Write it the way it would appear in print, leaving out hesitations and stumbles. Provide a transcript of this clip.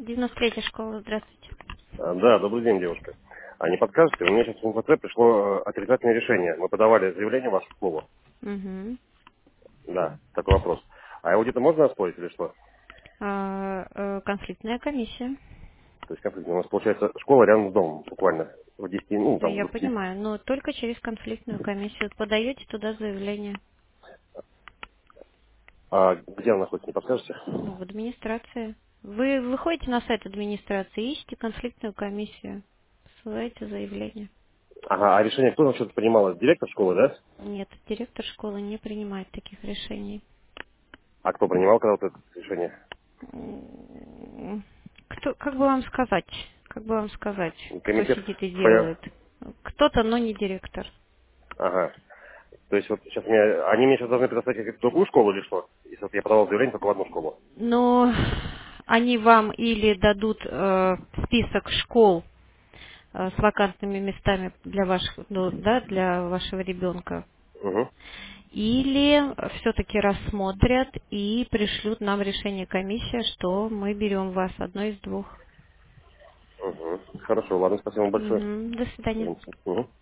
93-я школа, здравствуйте. Да, добрый день, девушка. А не подскажете, у меня сейчас в МФЦ пришло отрицательное решение. Мы подавали заявление в вашу школу. Угу. Да, такой вопрос. А его где-то можно оспорить или что? Конфликтная комиссия. То есть, как у нас получается школа рядом с домом, буквально в 10, ну, Да, там, в я 20. понимаю, но только через конфликтную комиссию. Подаете туда заявление. А где она находится, не подскажете? Ну, в администрации. Вы выходите на сайт администрации, ищите конфликтную комиссию. Ссылаете заявление. Ага, а решение кто вообще принимал? Директор школы, да? Нет, директор школы не принимает таких решений. А кто принимал когда-то это решение? Кто, как бы вам сказать? Как бы вам сказать, кто Комитет сидит и по... делает? Кто-то, но не директор. Ага. То есть вот сейчас они мне сейчас должны предоставить какую-то другую школу или что? Если вот я подавал заявление только в одну школу. Но они вам или дадут список школ с вакантными местами для ваших, ну, да, для вашего ребенка, Угу. или все-таки рассмотрят и пришлют нам решение комиссии, что мы берем вас одно из двух. Угу. Хорошо, ладно, спасибо вам большое. Мгм. До свидания. Мгм.